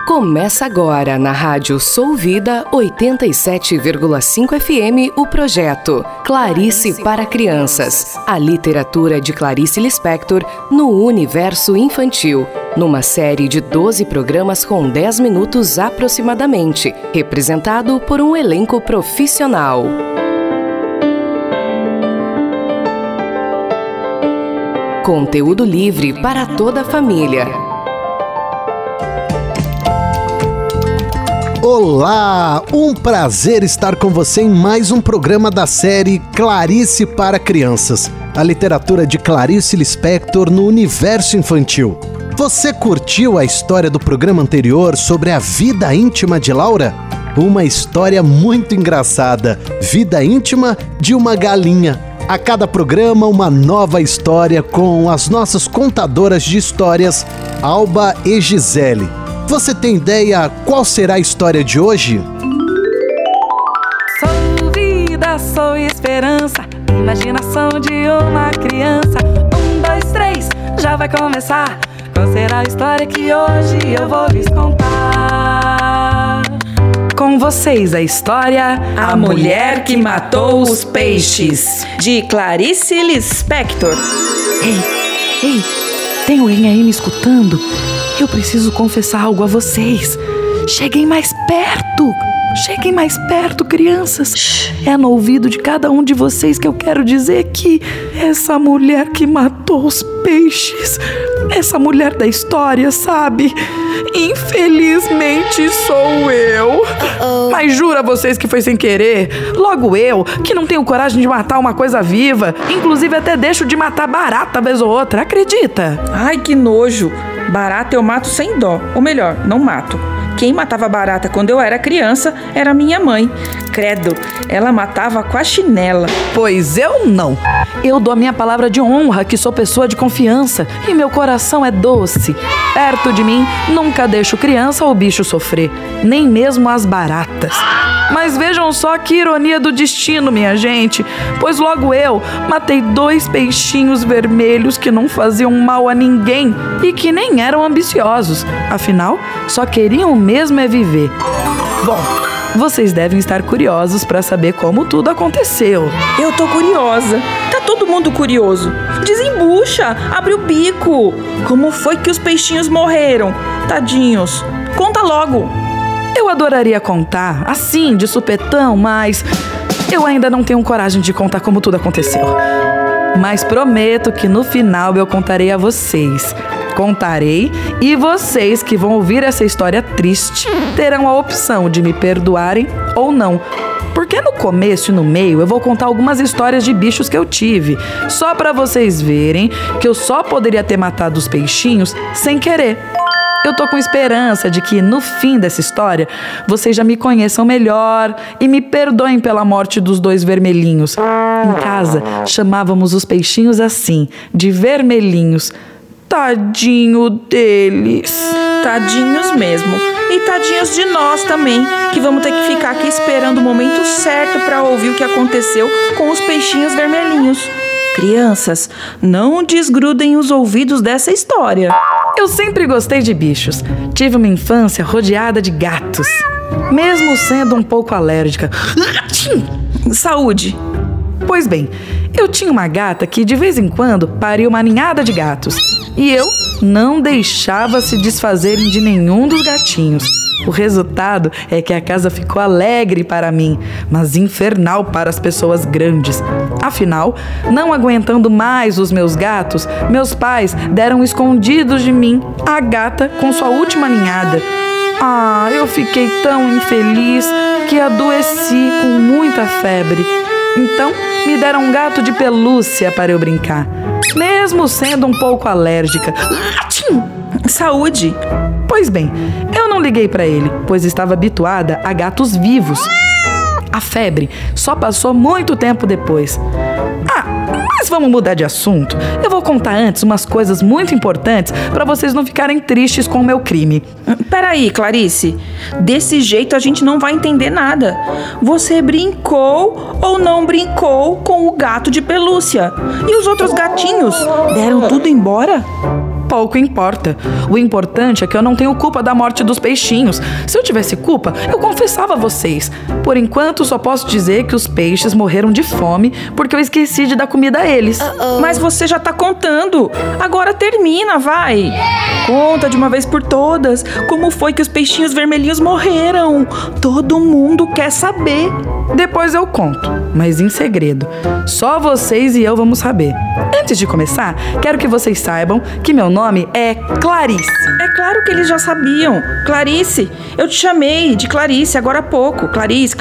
Começa agora na Rádio Sou Vida 87,5 FM o projeto Clarice para Crianças. A literatura de Clarice Lispector no universo infantil. Numa série de 12 programas com 10 minutos aproximadamente, representado por um elenco profissional. Conteúdo livre para toda a família. Olá! Um prazer estar com você em mais um programa da série Clarice para Crianças, a literatura de Clarice Lispector no universo infantil. Você curtiu a história do programa anterior sobre a vida íntima de Laura? Uma história muito engraçada, vida íntima de uma galinha. A cada programa, uma nova história com as nossas contadoras de histórias, Alba e Gisele. Você tem ideia qual será a história de hoje? Sou vida, sou esperança, imaginação de uma criança. 1, 2, 3, já vai começar. Qual será a história que hoje eu vou lhes contar? Com vocês a história A Mulher que Matou os Peixes, de Clarice Lispector. Ei, tem alguém aí me escutando? Eu preciso confessar algo a vocês. Cheguem mais perto, crianças. É no ouvido de cada um de vocês que eu quero dizer que essa mulher que matou os peixes, essa mulher da história, sabe? Infelizmente sou eu. Mas juro a vocês que foi sem querer. Logo eu, que não tenho coragem de matar uma coisa viva. Inclusive até deixo de matar barata vez ou outra, acredita? Ai, que nojo. Barata eu mato sem dó. Ou melhor, não mato. Quem matava barata quando eu era criança era minha mãe. Credo, ela matava com a chinela. Pois eu não. Eu dou a minha palavra de honra que sou pessoa de confiança e meu coração é doce. Perto de mim, nunca deixo criança ou bicho sofrer, nem mesmo as baratas. Mas vejam só que ironia do destino, minha gente, pois logo eu matei 2 peixinhos vermelhos que não faziam mal a ninguém e que nem eram ambiciosos. Afinal, só queriam mesmo é viver. Bom, vocês devem estar curiosos para saber como tudo aconteceu. Eu tô curiosa. Tá todo mundo curioso. Desembucha, abre o bico. Como foi que os peixinhos morreram? Tadinhos. Conta logo. Eu adoraria contar, assim, de supetão, mas eu ainda não tenho coragem de contar como tudo aconteceu. Mas prometo que no final eu contarei a vocês. Contarei e vocês que vão ouvir essa história triste terão a opção de me perdoarem ou não. Porque no começo e no meio eu vou contar algumas histórias de bichos que eu tive, só pra vocês verem que eu só poderia ter matado os peixinhos sem querer. Eu tô com esperança de que, no fim dessa história, vocês já me conheçam melhor e me perdoem pela morte dos 2 vermelhinhos. Em casa, chamávamos os peixinhos assim, de vermelhinhos. Tadinho deles. Tadinhos mesmo. E tadinhos de nós também, que vamos ter que ficar aqui esperando o momento certo para ouvir o que aconteceu com os peixinhos vermelhinhos. Crianças, não desgrudem os ouvidos dessa história. Eu sempre gostei de bichos. Tive uma infância rodeada de gatos, mesmo sendo um pouco alérgica. Saúde! Pois bem, eu tinha uma gata que de vez em quando paria uma ninhada de gatos. E eu não deixava se desfazerem de nenhum dos gatinhos. O resultado é que a casa ficou alegre para mim, mas infernal para as pessoas grandes. Afinal, não aguentando mais os meus gatos, meus pais deram escondidos de mim a gata com sua última ninhada. Ah, eu fiquei tão infeliz que adoeci com muita febre. Então, me deram um gato de pelúcia para eu brincar, mesmo sendo um pouco alérgica. Saúde! Pois bem, eu não liguei para ele, pois estava habituada a gatos vivos. A febre só passou muito tempo depois. Mas vamos mudar de assunto. Eu vou contar antes umas coisas muito importantes para vocês não ficarem tristes com o meu crime. Peraí, Clarice. Desse jeito a gente não vai entender nada. Você brincou ou não brincou com o gato de pelúcia? E os outros gatinhos? Deram tudo embora? Pouco importa. O importante é que eu não tenho culpa da morte dos peixinhos. Se eu tivesse culpa, eu confessava a vocês. Por enquanto, só posso dizer que os peixes morreram de fome porque eu esqueci de dar comida a eles. Mas você já tá contando. Agora termina, vai. Conta de uma vez por todas como foi que os peixinhos vermelhinhos morreram. Todo mundo quer saber. Depois eu conto, mas em segredo. Só vocês e eu vamos saber. Antes de começar, quero que vocês saibam que meu nome é Clarice. É claro que eles já sabiam. Clarice, eu te chamei de Clarice agora há pouco. Clarice.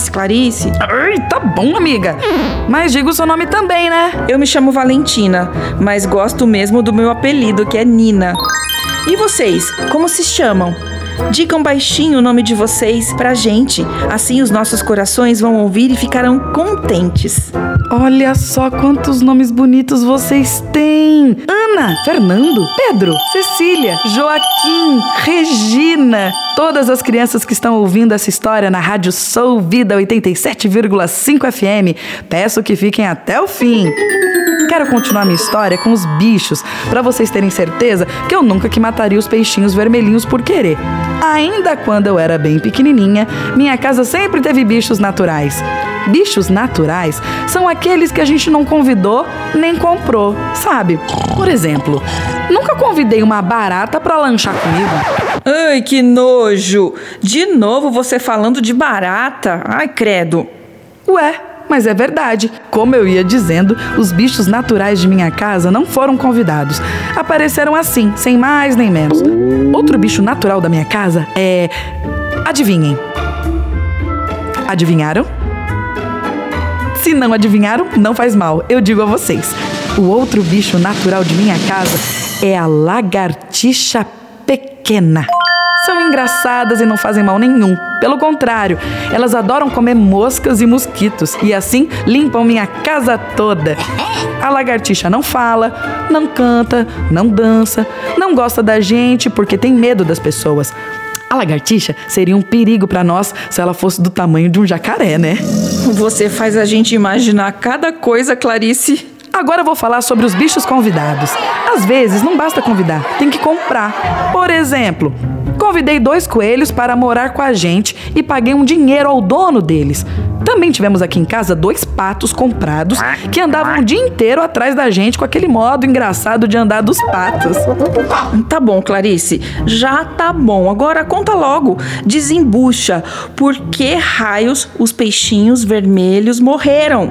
Ai, tá bom, amiga. Mas diga o seu nome também, né? Eu me chamo Valentina, mas gosto mesmo do meu apelido, que é Nina. E vocês, como se chamam? Digam baixinho o nome de vocês pra gente. Assim os nossos corações vão ouvir e ficarão contentes. Olha só quantos nomes bonitos vocês têm. Ana, Fernando, Pedro, Cecília, Joaquim, Regina. Todas as crianças que estão ouvindo essa história na Rádio Sou Vida 87,5 FM. Peço que fiquem até o fim. Quero continuar minha história com os bichos, pra vocês terem certeza que eu nunca que mataria os peixinhos vermelhinhos por querer. Ainda quando eu era bem pequenininha, minha casa sempre teve bichos naturais. Bichos naturais são aqueles que a gente não convidou nem comprou, sabe? Por exemplo, nunca convidei uma barata pra lanchar comigo. Ai, que nojo! De novo você falando de barata? Ai, credo! Ué, mas é verdade. Como eu ia dizendo, os bichos naturais de minha casa não foram convidados. Apareceram assim, sem mais nem menos. Outro bicho natural da minha casa é... Adivinhem. Adivinharam? Se não adivinharam, não faz mal, eu digo a vocês. O outro bicho natural de minha casa é a lagartixa pequena. São engraçadas e não fazem mal nenhum. Pelo contrário, elas adoram comer moscas e mosquitos e assim limpam minha casa toda. A lagartixa não fala, não canta, não dança, não gosta da gente porque tem medo das pessoas. A lagartixa seria um perigo pra nós se ela fosse do tamanho de um jacaré, né? Você faz a gente imaginar cada coisa, Clarice. Agora eu vou falar sobre os bichos convidados. Às vezes não basta convidar, tem que comprar. Por exemplo, convidei 2 coelhos para morar com a gente e paguei um dinheiro ao dono deles. Também tivemos aqui em casa 2 patos comprados que andavam o dia inteiro atrás da gente com aquele modo engraçado de andar dos patos. Tá bom, Clarice, já tá bom. Agora conta logo, desembucha. Por que raios os peixinhos vermelhos morreram?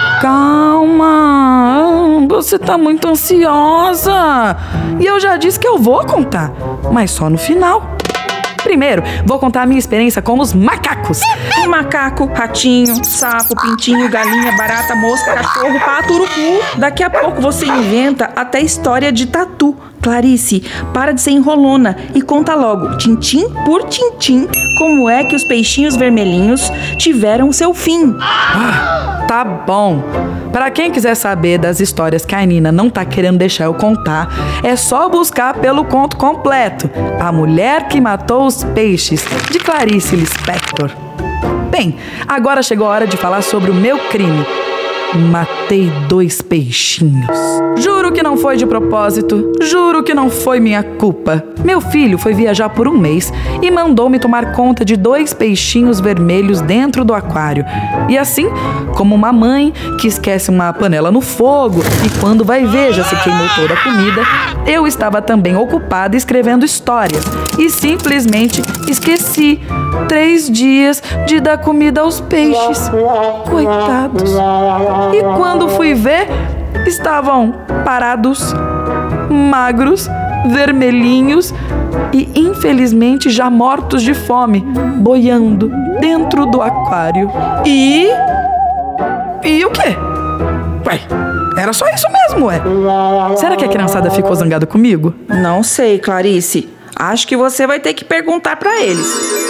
Calma, você tá muito ansiosa. E eu já disse que eu vou contar, mas só no final. Primeiro, vou contar a minha experiência com os macacos. Macaco, ratinho, sapo, pintinho, galinha, barata, mosca, cachorro, pato, urubu. Daqui a pouco você inventa até história de tatu. Clarice, para de ser enrolona e conta logo, tintim por tintim, como é que os peixinhos vermelhinhos tiveram seu fim. Tá bom. Para quem quiser saber das histórias que a Nina não tá querendo deixar eu contar, é só buscar pelo conto completo, A Mulher que Matou os Peixes, de Clarice Lispector. Bem, agora chegou a hora de falar sobre o meu crime. Matei 2 peixinhos. Juro que não foi de propósito. Juro que não foi minha culpa. Meu filho foi viajar por 1 mês e mandou-me tomar conta de 2 peixinhos vermelhos dentro do aquário. E assim, como uma mãe que esquece uma panela no fogo e quando vai ver já se queimou toda a comida, eu estava também ocupada escrevendo histórias e simplesmente esqueci 3 dias de dar comida aos peixes. Coitados. E quando fui ver, estavam parados, magros, vermelhinhos e infelizmente já mortos de fome, boiando dentro do aquário. E o quê? Ué, era só isso mesmo, ué. Será que a criançada ficou zangada comigo? Não sei, Clarice. Acho que você vai ter que perguntar pra eles.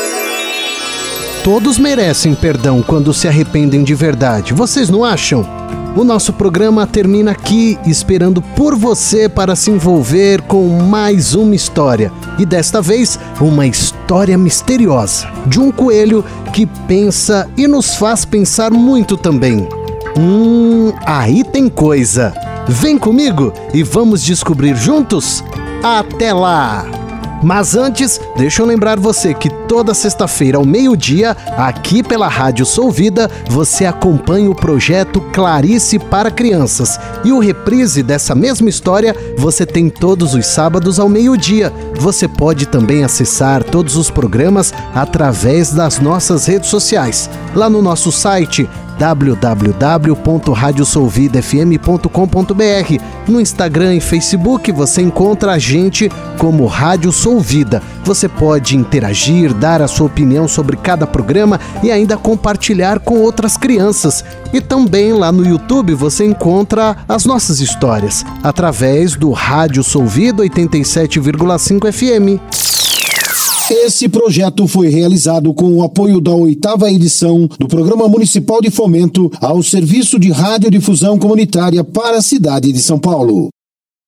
Todos merecem perdão quando se arrependem de verdade, vocês não acham? O nosso programa termina aqui, esperando por você para se envolver com mais uma história. E desta vez, uma história misteriosa, de um coelho que pensa e nos faz pensar muito também. Aí tem coisa. Vem comigo e vamos descobrir juntos? Até lá! Mas antes, deixa eu lembrar você que toda sexta-feira ao meio-dia, aqui pela Rádio Sou Vida, você acompanha o projeto Clarice para Crianças. E o reprise dessa mesma história você tem todos os sábados ao meio-dia. Você pode também acessar todos os programas através das nossas redes sociais. Lá no nosso site www.radiosolvidafm.com.br. No Instagram e Facebook você encontra a gente como Rádio Sou Vida. Você pode interagir, dar a sua opinião sobre cada programa e ainda compartilhar com outras crianças. E também lá no YouTube você encontra as nossas histórias através do Rádio Sou Vida 87,5 FM. Esse projeto foi realizado com o apoio da 8ª edição do Programa Municipal de Fomento ao Serviço de Radiodifusão Comunitária para a cidade de São Paulo.